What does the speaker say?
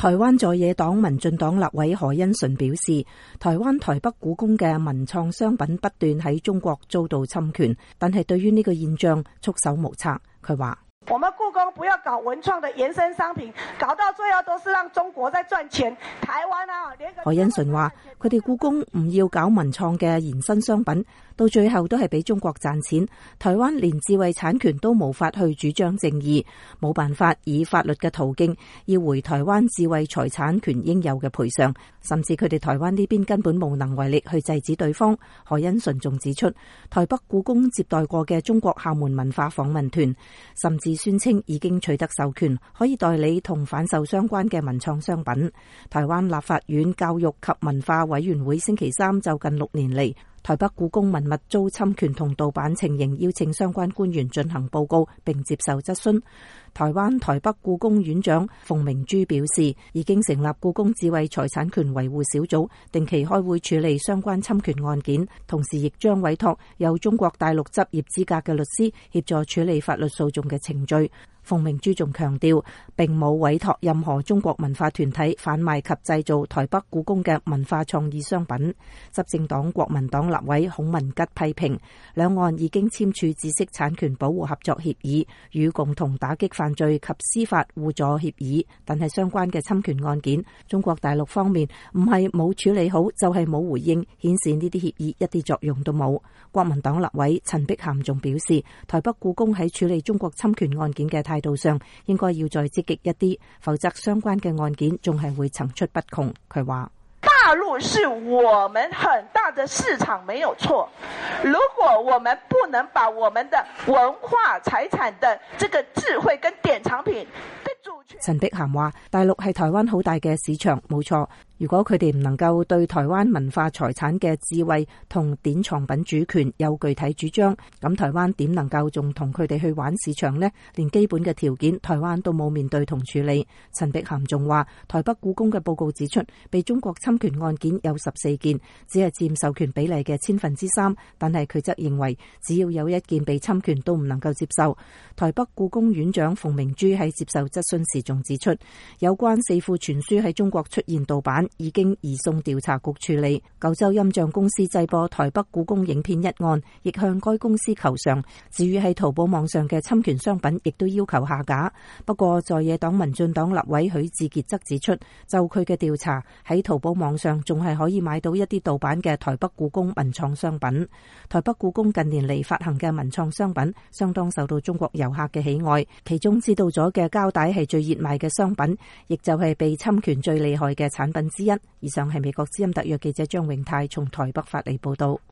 台灣在野黨民進黨立委何恩順表示，台灣台北故宮嘅文創商品不斷喺中國遭到侵權，但係對於呢個現象束手無策。佢話： 我們故宮不要搞文創的延伸商品，搞到最後都是讓中國在賺錢。台灣啊， 何恩順話：佢哋故宮唔要搞文創嘅延伸商品，到最後都係俾中國賺錢。台灣連智慧產權都無法去主張正義，冇辦法以法律嘅途徑要回台灣智慧財產權應有嘅賠償，甚至佢哋台灣呢邊根本無能為力去制止對方。何恩順仲指出，台北故宮接待過嘅中國廈門文化訪問團，甚至宣稱已經取得授權，可以代理同販售相關嘅文創商品。台灣立法院教育及文化委員會星期三就近6年嚟台北故宮文物遭侵權同盜版情形，邀請相關官員進行報告並接受質詢。台灣台北故宮院長馮明珠表示，已經成立故宮智慧財產權維護小組，定期開會處理相關侵權案件，同時亦將委託有中國大陸執業資格嘅律師協助處理法律訴訟嘅程序。馮明珠仲強調，並冇委託任何中國文化團體販賣及製造台北故宮嘅文化創意商品。執政黨國民黨立委孔文吉批評，兩岸已經簽署知識產權保護合作協議與共同打擊犯罪及司法互助協議，但係相關嘅侵權案件，中國大陸方面唔係冇處理好，就係冇回應，顯示呢啲協議一啲作用都冇。國民黨立委陳碧涵仲表示，台北故宮喺處理中國侵權案件嘅態度上應該要再積極一啲，否則相關嘅案件仲係會層出不窮。佢話： 大陸是我們很大的市場，沒有錯。如果我們不能把我們的文化財產的這個智慧跟典藏品的主權， 陳碧涵話：大陸係台灣好大嘅市場，冇錯。如果佢哋唔能夠對台灣文化財產嘅智慧同典藏品主權有具體主張，咁台灣點能夠仲同佢哋去玩市場呢？連基本嘅條件台灣都冇面對同處理。陳碧涵仲話，台北故宮嘅報告指出，被中國侵權案件有14件，只係佔授權比例嘅3%，但係佢則認為只要有1件被侵權都唔能夠接受。台北故宮院長馮明珠喺接受質詢時仲指出，有關4庫全書喺中國出現盜版，已經移送調查局處理。九州音像公司製播台北故宮影片一案，亦向該公司求償。至於喺淘寶網上嘅侵權商品，亦都要求下架。不過在野黨民進黨立委許智傑則指出，就佢嘅調查，喺淘寶網上仲係可以買到一啲盜版嘅台北故宮文創商品。台北故宮近年嚟發行嘅文創商品相當受到中國遊客嘅喜愛，其中知道咗嘅膠帶係最熱賣嘅商品，亦就係被侵權最厲害嘅產品之一。以上係美國之音特約記者張永泰從台北發嚟報道。